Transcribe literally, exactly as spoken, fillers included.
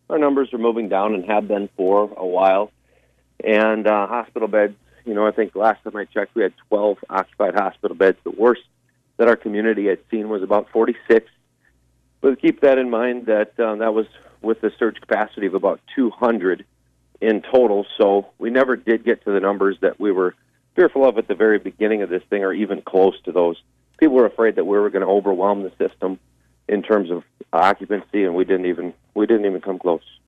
our numbers are moving down and have been for a while. And uh, hospital beds, you know, I think last time I checked, we had twelve occupied hospital beds. The worst that our community had seen was about forty-six. But keep that in mind that um, that was with the surge capacity of about two hundred in total. So we never did get to the numbers that we were fearful of at the very beginning of this thing, or even close to those. People were afraid that we were going to overwhelm the system in terms of occupancy, and we didn't even we didn't even come close.